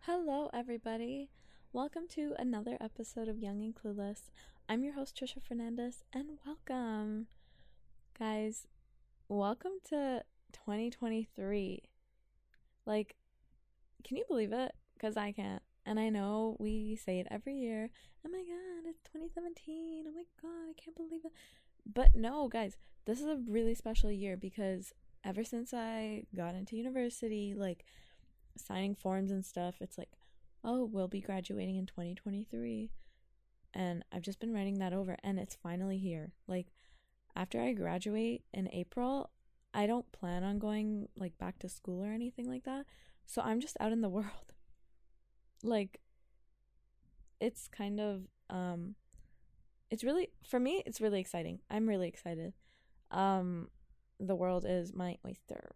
Hello, everybody. Welcome to another episode of Young and Clueless. I'm your host, Trisha Fernandez, and welcome. Guys, welcome to 2023. Like, can you believe it? Because I can't. And I know we say it every year. Oh my god, it's 2017. Oh my god, I can't believe it. But no, guys, this is a really special year because ever since I got into university, signing forms and stuff, it's like, oh, we'll be graduating in 2023. And I've just been writing that over, and it's finally here. Like, after I graduate in April, I don't plan on going back to school or anything like that. So I'm just out in the world. Like, it's kind of it's really, for me, it's really exciting. I'm really excited. The world is my oyster.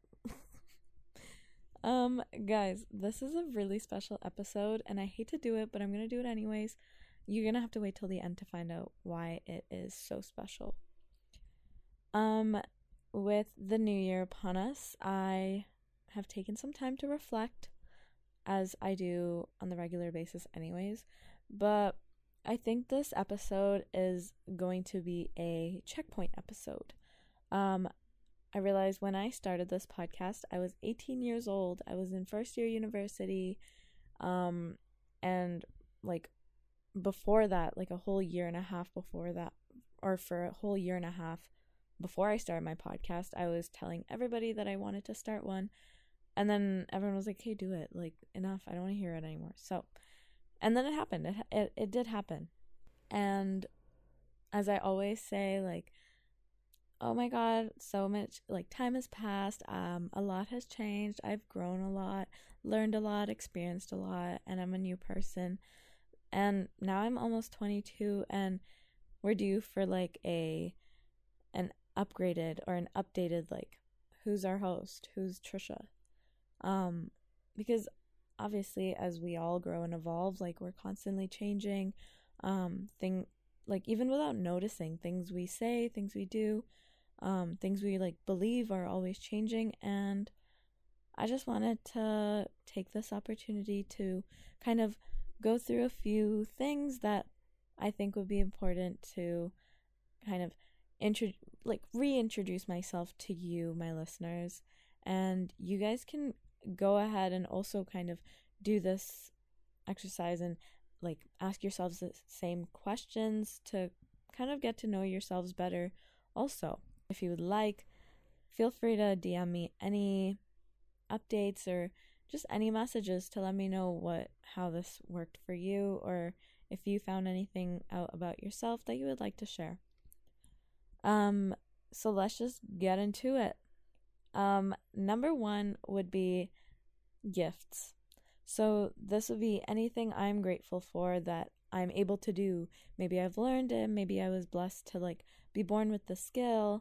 Guys, this is a really special episode, and I hate to do it, but I'm gonna do it anyways. You're gonna have to wait till the end to find out why it is so special. With the new year upon us, I have taken some time to reflect, as I do on the regular basis anyways, but I think this episode is going to be a checkpoint episode. I realized when I started this podcast, I was 18 years old. I was in first year university. And before that, a whole year and a half before that, or for a whole year and a half before I started my podcast, I was telling everybody that I wanted to start one. And then everyone was like, hey, do it. Enough. I don't want to hear it anymore. So, and then it happened. It did happen. And as I always say, oh my god, so much time has passed, a lot has changed. I've grown a lot, learned a lot, experienced a lot, and I'm a new person. And now I'm almost 22, and we're due for an upgraded or an updated who's our host, who's Trisha. Because obviously as we all grow and evolve, we're constantly changing, even without noticing, things we say, things we do, things we believe are always changing. And I just wanted to take this opportunity to kind of go through a few things that I think would be important to kind of reintroduce myself to you, my listeners. And you guys can go ahead and also kind of do this exercise and ask yourselves the same questions to kind of get to know yourselves better also. If you would like, feel free to DM me any updates or just any messages to let me know how this worked for you, or if you found anything out about yourself that you would like to share. So let's just get into it. Number one would be gifts. So this would be anything I'm grateful for that I'm able to do. Maybe I've learned it, maybe I was blessed to be born with the skill.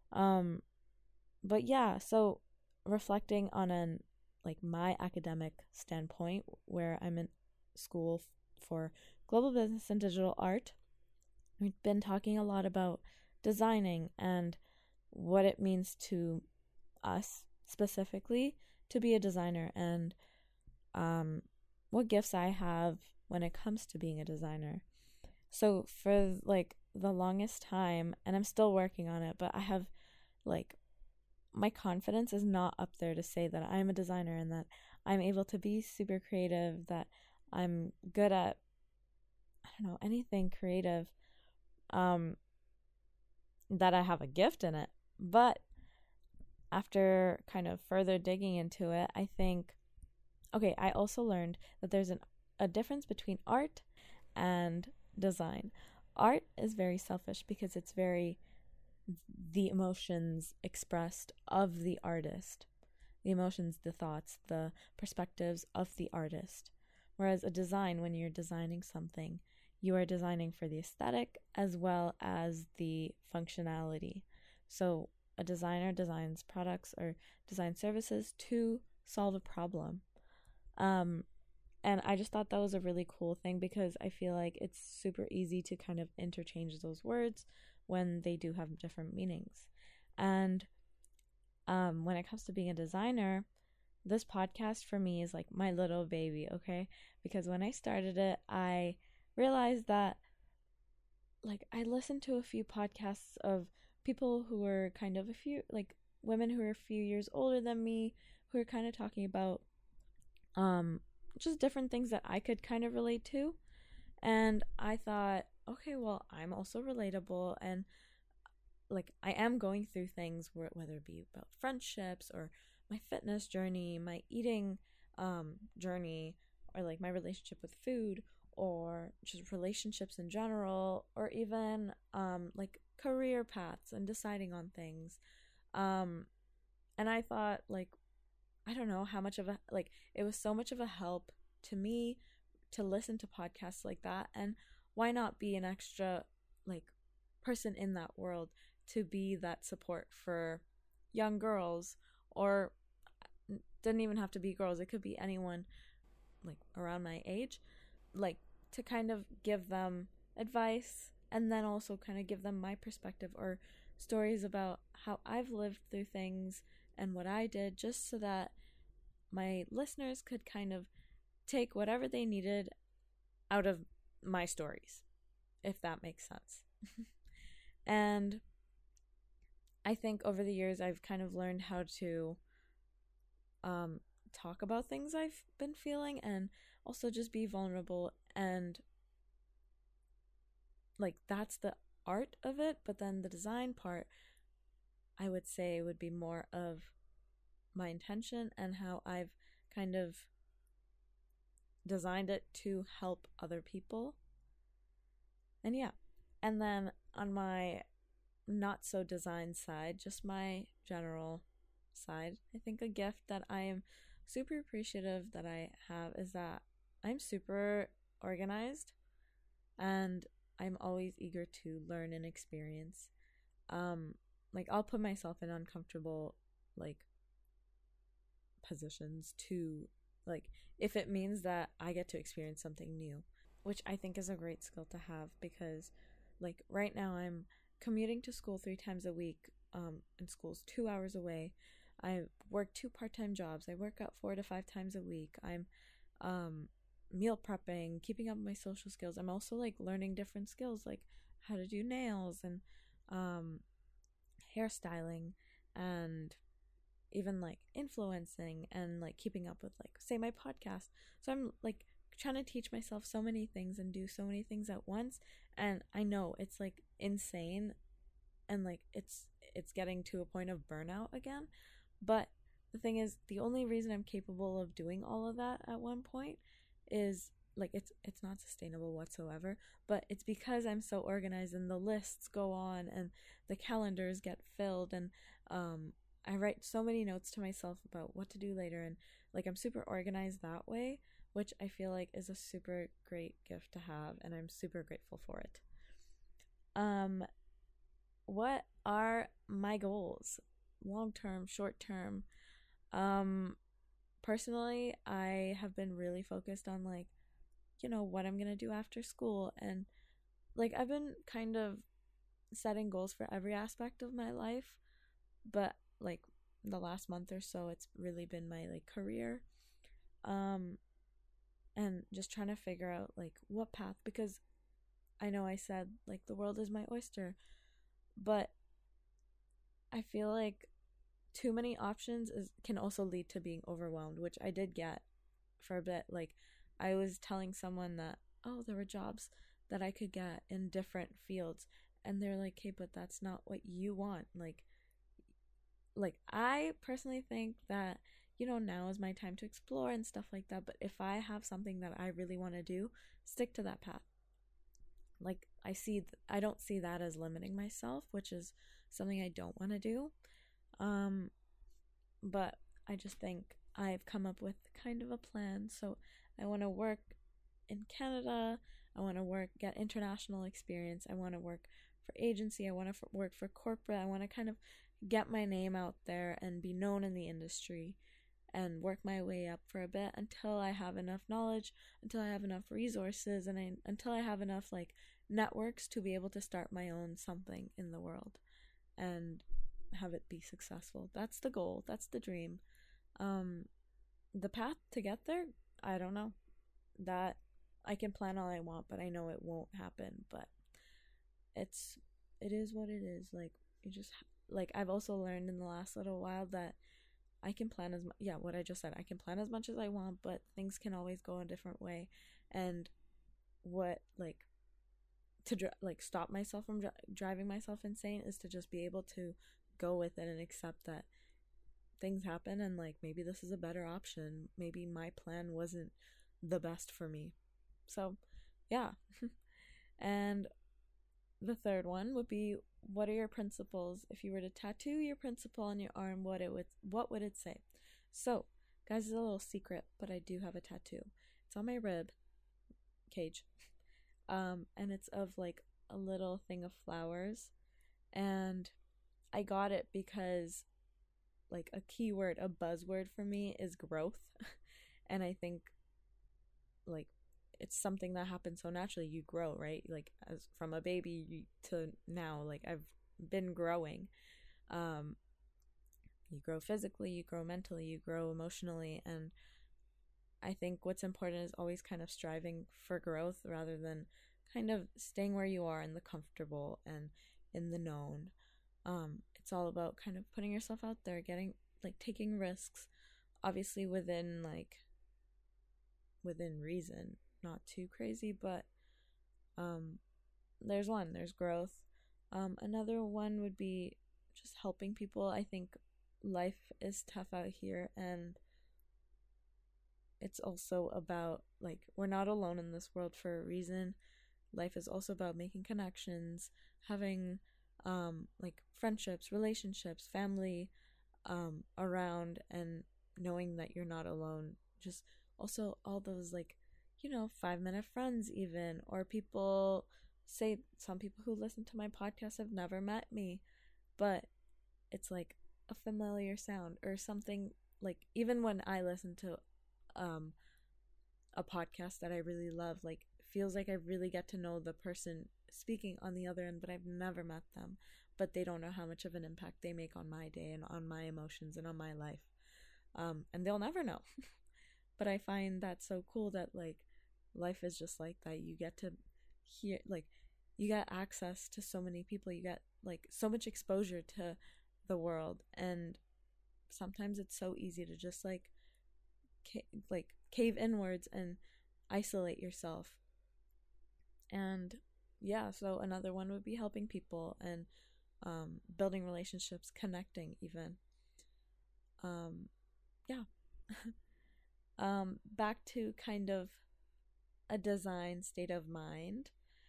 But yeah, so reflecting on my academic standpoint, where I'm in school for global business and digital art, we've been talking a lot about designing and what it means to us specifically to be a designer, and what gifts I have when it comes to being a designer. So for the longest time, and I'm still working on it, but I have my confidence is not up there to say that I'm a designer and that I'm able to be super creative, that I'm good at, I don't know, anything creative, that I have a gift in it. But after kind of further digging into it, I think, okay, I also learned that there's a difference between art and design. Art is very selfish because it's very the emotions expressed of the artist, the emotions, the thoughts, the perspectives of the artist. Whereas a design, when you're designing something, you are designing for the aesthetic as well as the functionality. So a designer designs products or design services to solve a problem. And I just thought that was a really cool thing because I feel like it's super easy to kind of interchange those words when they do have different meanings. And when it comes to being a designer, this podcast for me is like my little baby, okay? Because when I started it, I realized that like I listened to a few podcasts of people who were kind of a few like women who are a few years older than me who are kind of talking about um just different things that I could kind of relate to. And I thought, okay, well, I'm also relatable and like I am going through things whether it be about friendships or my fitness journey, my eating journey, or like my relationship with food, or just relationships in general, or even like career paths and deciding on things. Um and I thought like I don't know how much of a like it was so much of a help to me to listen to podcasts like that, and why not be an extra like person in that world to be that support for young girls, or didn't even have to be girls, it could be anyone like around my age, like to kind of give them advice and then also kind of give them my perspective or stories about how I've lived through things and what I did, just so that my listeners could kind of take whatever they needed out of my stories, if that makes sense. And I think over the years I've kind of learned how to talk about things I've been feeling and also just be vulnerable, and like that's the art of it, but then the design part I would say would be more of my intention and how I've kind of designed it to help other people. And yeah, and then on my not so design side, just my general side, I think a gift that I am super appreciative that I have is that I'm super organized and I'm always eager to learn and experience. Like I'll put myself in uncomfortable like positions to like if it means that I get to experience something new, which I think is a great skill to have, because like right now I'm commuting to school 3 times a week, and school's 2 hours away. I work 2 part-time jobs. I work out 4 to 5 times a week. I'm meal prepping, keeping up my social skills. I'm also like learning different skills like how to do nails and um hairstyling, and even like influencing and like keeping up with like say my podcast. So I'm like trying to teach myself so many things and do so many things at once, and I know it's like insane, and like it's getting to a point of burnout again. But the thing is, the only reason I'm capable of doing all of that at one point is like it's not sustainable whatsoever, but it's because I'm so organized and the lists go on and the calendars get filled, and I write so many notes to myself about what to do later, and like I'm super organized that way, which I feel like is a super great gift to have, and I'm super grateful for it. Um what are my goals? Long term, short term. Um Personally, I have been really focused on like, what I'm going to do after school, and like I've been kind of setting goals for every aspect of my life, but like the last month or so it's really been my like career. Um and just trying to figure out like what path, because I know I said like the world is my oyster, but I feel like too many options can also lead to being overwhelmed, which I did get for a bit. Like I was telling someone that, oh, there were jobs that I could get in different fields, and they're like, "Hey, but that's not what you want." Like I personally think that now is my time to explore and stuff like that, but if I have something that I really want to do, stick to that path. Like I don't see that as limiting myself, which is something I don't want to do. um but I just think I've come up with kind of a plan. So I want to work in Canada. I want to get international experience. I want to work for agency. I want to work for corporate. I want to kind of get my name out there and be known in the industry and work my way up for a bit until I have enough knowledge, until I have enough resources, and until I have enough like networks to be able to start my own something in the world and have it be successful. That's the goal. That's the dream. Um, the path to get there, I don't know. That I can plan all I want, but I know it won't happen. But it's it is what it is. Like, you just, like, I've also learned in the last little while that I can plan as much. Yeah, what I just said. I can plan as much as I want, but things can always go a different way. And what, like, to like stop myself from driving myself insane is to just be able to go with it and accept that things happen, and like maybe this is a better option. Maybe my plan wasn't the best for me. So, yeah. And the third one would be, what are your principles? If you were to tattoo your principle on your arm, what would it say? So, guys, it's a little secret, but I do have a tattoo. It's on my rib cage. And it's of like a little thing of flowers. And I got it because like a keyword, a buzzword for me is growth. And I think like it's something that happens so naturally. You grow, right? Like, as from a baby to now, like I've been growing. You grow physically, you grow mentally, you grow emotionally, and I think what's important is always kind of striving for growth rather than kind of staying where you are in the comfortable and in the known. It's all about kind of putting yourself out there, getting, like, taking risks, obviously within reason, not too crazy, but there's growth. Another one would be just helping people. I think life is tough out here, and it's also about, like, we're not alone in this world for a reason. Life is also about making connections, having like friendships, relationships, family around, and knowing that you're not alone. Just also all those, like, 5-minute friends, even, or people say, some people who listen to my podcast have never met me, but it's like a familiar sound or something. Like, even when I listen to a podcast that I really love, like, feels like I really get to know the person speaking on the other end, but I've never met them. But they don't know how much of an impact they make on my day and on my emotions and on my life. And they'll never know. But I find that so cool that, like, life is just like that. You get to hear, like, you get access to so many people. You get, like, so much exposure to the world. And sometimes it's so easy to just, like, cave inwards and isolate yourself. And yeah, so another one would be helping people and building relationships, connecting, even. Yeah. Back to kind of a design state of mind.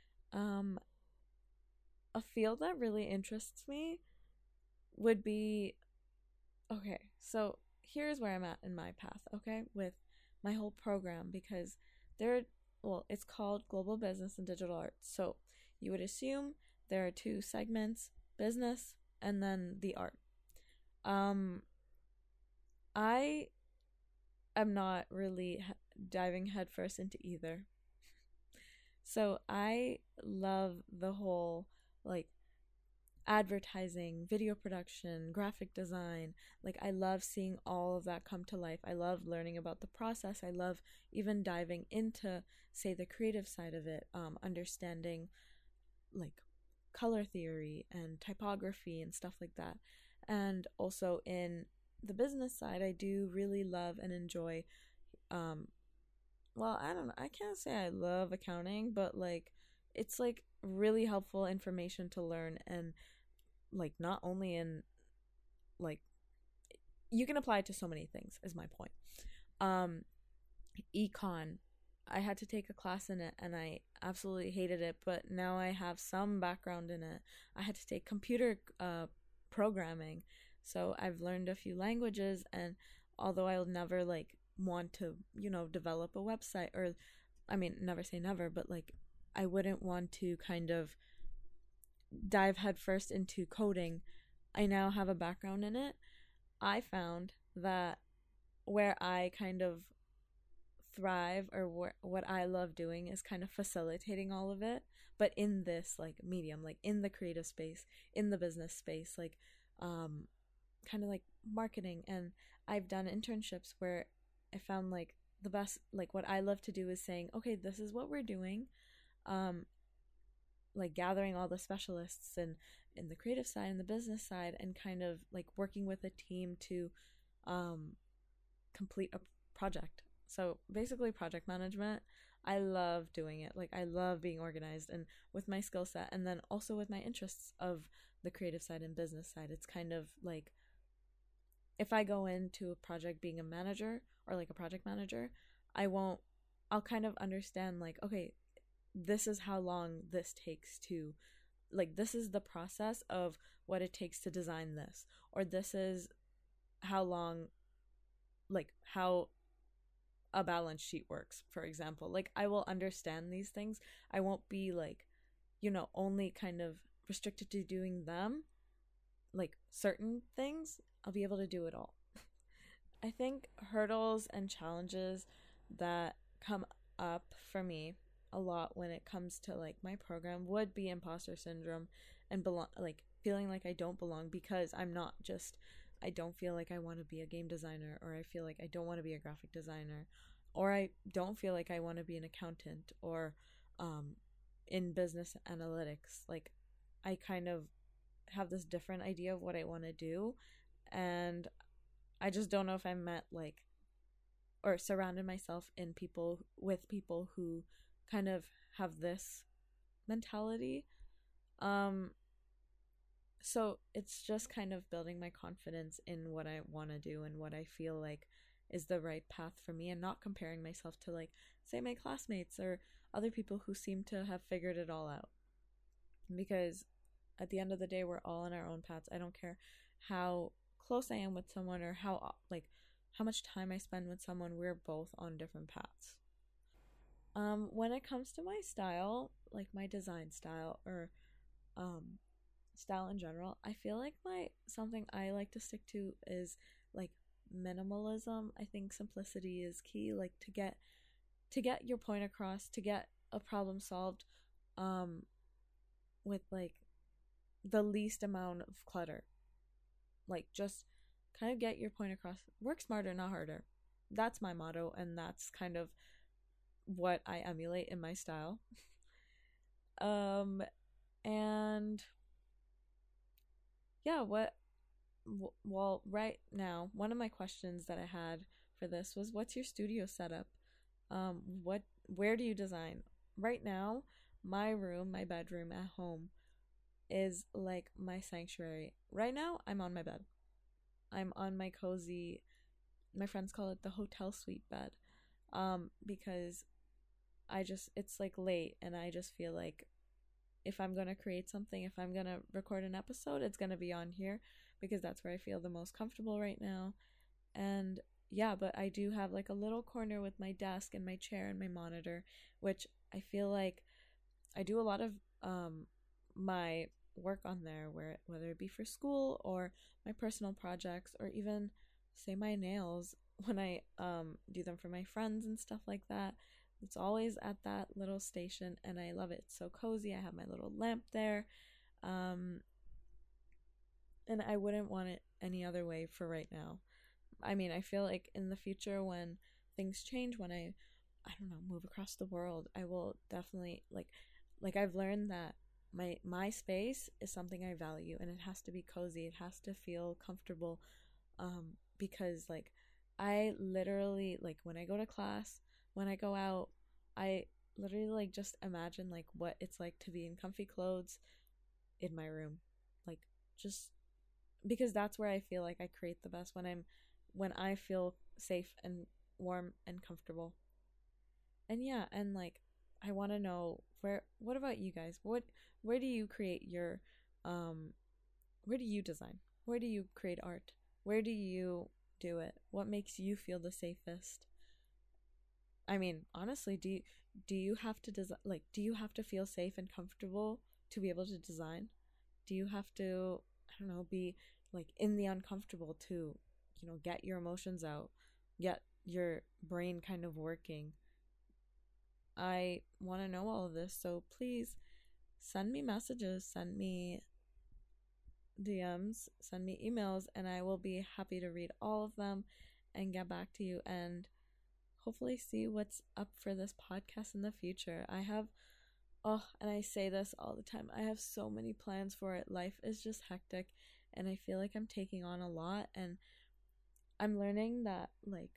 A field that really interests me would be, okay, so here's where I'm at in my path, okay, with my whole program, because it's called Global Business and Digital Arts. So you would assume there are two segments, business and then the art. I am not really diving headfirst into either. So I love the whole, like, advertising, video production, graphic design. Like, I love seeing all of that come to life. I love learning about the process. I love even diving into, say, the creative side of it, understanding, like, color theory and typography and stuff like that. And also in the business side, I do really love and enjoy, well, I don't know, I can't say I love accounting, but, like, it's, like, really helpful information to learn. And, like, not only in, like, you can apply it to so many things, is my point. Econ, I had to take a class in it and I absolutely hated it, but now I have some background in it. I had to take computer programming, so I've learned a few languages. And although I'll never, like, want to, develop a website, or, I mean, never say never, but, like, I wouldn't want to kind of dive headfirst into coding. I now have a background in it. I found that where I kind of thrive, or what I love doing, is kind of facilitating all of it, but in this, like, medium, like in the creative space, in the business space, like, kind of like marketing. And I've done internships where I found like the best, like what I love to do is saying, okay, this is what we're doing. Um, like gathering all the specialists and in the creative side and the business side, and kind of like working with a team to um, complete a project. So basically, project management. I love doing it. Like, I love being organized, and with my skill set, and then also with my interests of the creative side and business side, it's kind of like if I go into a project being a manager or like a project manager, I won't, I'll kind of understand, like, okay, this is how long this takes to, like, this is the process of what it takes to design this, or this is how long, like, how a balance sheet works, for example. Like, I will understand these things. I won't be like, only kind of restricted to doing them, like certain things. I'll be able to do it all. I think hurdles and challenges that come up for me a lot when it comes to like my program would be imposter syndrome and like feeling like I don't belong because I don't feel like I want to be a game designer, or I feel like I don't want to be a graphic designer, or I don't feel like I want to be an accountant, or um in business analytics. Like, I kind of have this different idea of what I want to do, and I just don't know if I'm met like or surrounded myself in people who kind of have this mentality. Um so it's just kind of building my confidence in what I want to do and what I feel like is the right path for me, and not comparing myself to, like, say, my classmates or other people who seem to have figured it all out. Because at the end of the day, we're all on our own paths. I don't care how close I am with someone, or how much time I spend with someone. We're both on different paths. When it comes to my style, like my design style, or um style in general, I feel like my something I like to stick to is like minimalism. I think simplicity is key, like to get your point across, to get a problem solved um with like the least amount of clutter. Like, just kind of get your point across. Work smarter, not harder. That's my motto, and that's kind of what I emulate in my style. um and yeah, well, right now, one of my questions that I had for this was, what's your studio setup? Where do you design? Right now, my bedroom at home is like my sanctuary. Right now, I'm on my bed. I'm on my cozy, my friends call it the hotel suite bed. Because it's like late, and I just feel like if I'm going to create something, if I'm going to record an episode, it's going to be on here, because that's where I feel the most comfortable right now. And yeah, but I do have like a little corner with my desk and my chair and my monitor, which I feel like I do a lot of my work on there, whether it be for school or my personal projects, or even say my nails when I do them for my friends and stuff like that. It's always at that little station, and I love it. It's so cozy. I have my little lamp there. Um and I wouldn't want it any other way for right now. I mean, I feel like in the future, when things change, when I don't know, move across the world, I will definitely like I've learned that my space is something I value, and it has to be cozy. It has to feel comfortable. Because like I literally, like, when I go to class, when I go out, I literally like just imagine like what it's like to be in comfy clothes in my room. Like, just because that's where I feel like I create the best, when I feel safe and warm and comfortable. And yeah, and like I want to know, what about you guys? Where do you create your um where do you design? Where do you create art? Where do you do it? What makes you feel the safest? I mean, honestly, do you have to design, like, do you have to feel safe and comfortable to be able to design? Do you have to, I don't know, be like in the uncomfortable to, get your emotions out, get your brain kind of working? I want to know all of this, so please send me messages, send me DMs, send me emails, and I will be happy to read all of them and get back to you. And hopefully see what's up for this podcast in the future. I have, and I say this all the time, I have so many plans for it. Life is just hectic, and I feel like I'm taking on a lot, and I'm learning that, like,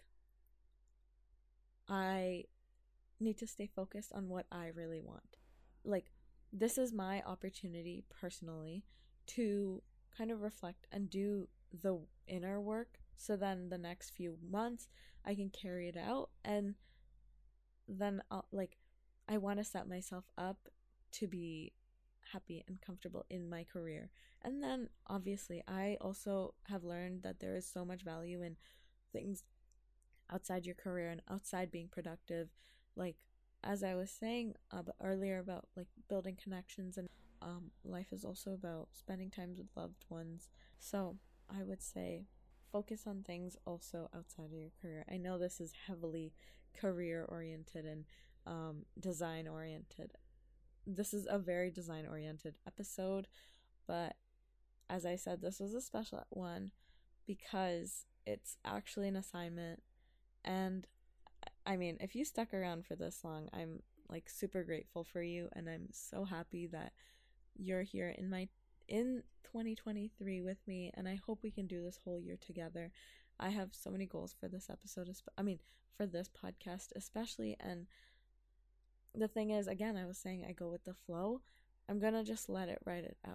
I need to stay focused on what I really want. Like, this is my opportunity personally to kind of reflect and do the inner work, so then the next few months I can carry it out, and then I want to set myself up to be happy and comfortable in my career. And then obviously I also have learned that there is so much value in things outside your career and outside being productive, like as I was saying earlier about like building connections, and life is also about spending time with loved ones. So I would say focus on things also outside of your career. I know this is heavily career oriented and design oriented. This is a very design oriented episode, but as I said, this was a special one because it's actually an assignment. And I mean, if you stuck around for this long, I'm like super grateful for you, and I'm so happy that you're here in 2023 with me, and I hope we can do this whole year together. I have so many goals for this episode, for this podcast especially, and the thing is, again, I was saying I go with the flow. I'm gonna just let it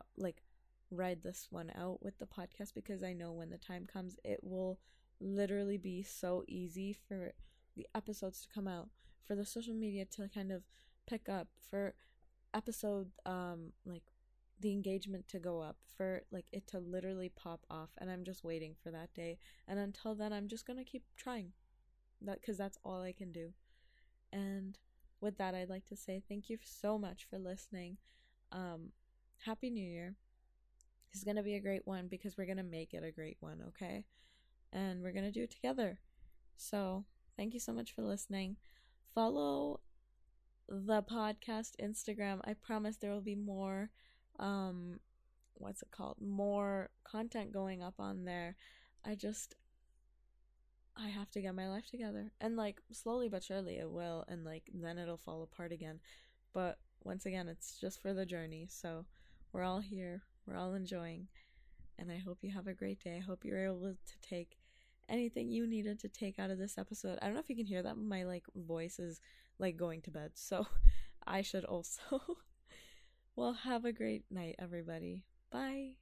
ride this one out with the podcast, because I know when the time comes, it will literally be so easy for the episodes to come out, for the social media to kind of pick up, for episode like the engagement to go up, for like it to literally pop off, and I'm just waiting for that day. And until then, I'm just gonna keep trying that, because that's all I can do. And with that, I'd like to say thank you so much for listening. Happy New Year. This is gonna be a great one, because we're gonna make it a great one, okay? And we're gonna do it together. So thank you so much for listening. Follow the podcast Instagram. I promise there will be more more content going up on there. I have to get my life together, and like slowly but surely it will, and like then it'll fall apart again. But once again, it's just for the journey. So we're all here, we're all enjoying, and I hope you have a great day. I hope you're able to take anything you needed to take out of this episode. I don't know if you can hear that, but my like voice is like going to bed, so I should also. Well, have a great night, everybody. Bye.